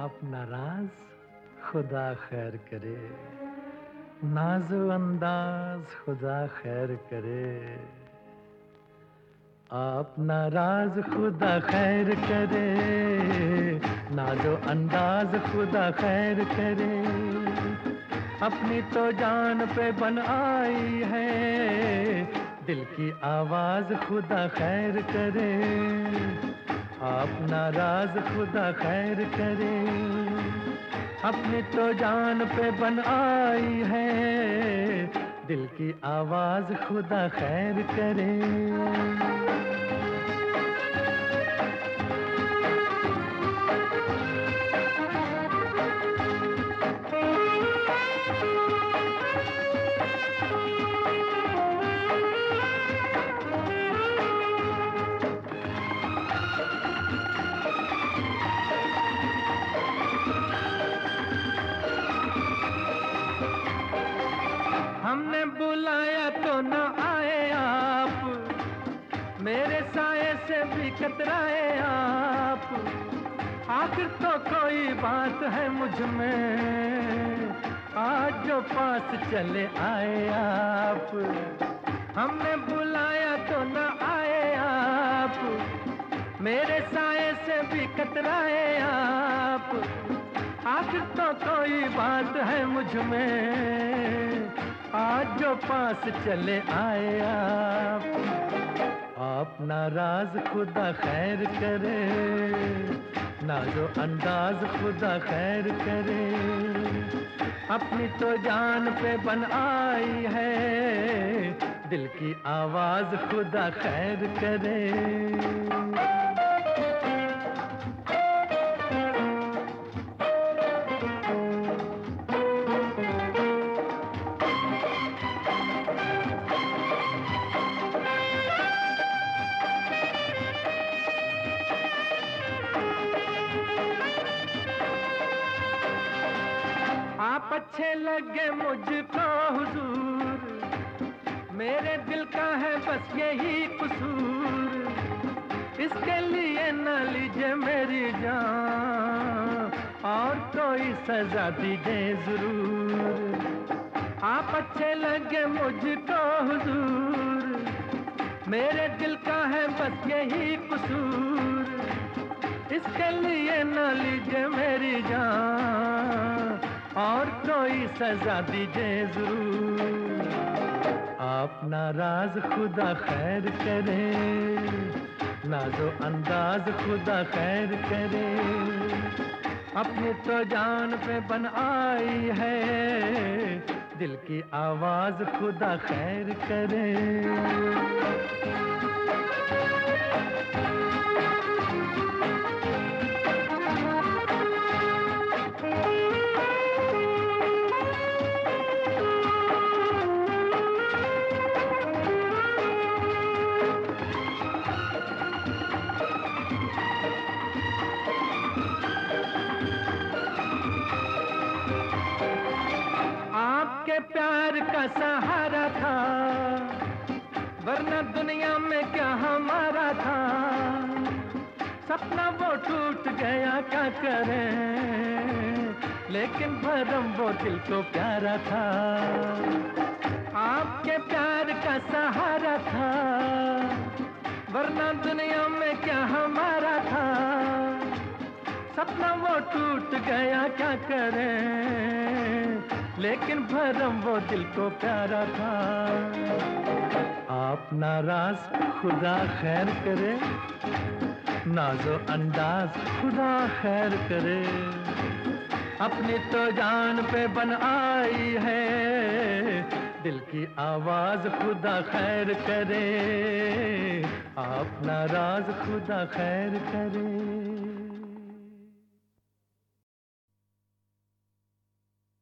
आप नाराज खुदा खैर करे, नाज़ो अंदाज खुदा खैर करे। आप नाराज खुदा खैर करे, नाज़ो अंदाज खुदा खैर करे। अपनी तो जान पे बन आई है, दिल की आवाज खुदा खैर करे। आप नाराज खुदा खैर करे, अपनी तो जान पे बन आई है, दिल की आवाज खुदा खैर करे। हमने बुलाया तो न आए आप, मेरे साए से भी कतराए आप। आखिर तो कोई बात है मुझ में, आज जो पास चले आए आप। हमने बुलाया तो न आए आप, मेरे साए से भी कतराए आप। आखिर तो कोई बात है मुझ में, आज जो पास चले आए आप नाराज खुदा खैर करे, नाज़ो अंदाज खुदा खैर करे। अपनी तो जान पे बन आई है, दिल की आवाज खुदा खैर करे। आप अच्छे लगे मुझको हुजूर, मेरे दिल का है बस यही कसूर। इसके लिए न लीजिए मेरी जान, और कोई सजा दीजिए जरूर। आप अच्छे लगे मुझको हुजूर, मेरे दिल का है बस यही कसूर। इसके लिए न लीजिए मेरी जान, और कोई सजा दीजिए जरूर। आप नाराज खुदा खैर करे, नाज़ो अंदाज खुदा खैर करे। अपनी तो जान पे बन आई है, दिल की आवाज खुदा खैर करे। आपके प्यार का सहारा था, वरना दुनिया में क्या हमारा था। सपना वो टूट गया क्या करें, लेकिन भरम वो दिल को प्यारा था। आपके प्यार का सहारा था, वरना दुनिया में क्या हमारा था। सपना वो टूट गया क्या करें, लेकिन भरम वो दिल को प्यारा था। आप नाराज खुदा खैर करे, नाज़ो अंदाज खुदा खैर करे। अपनी तो जान पे बन आई है, दिल की आवाज खुदा खैर करे। आप नाराज खुदा खैर करे।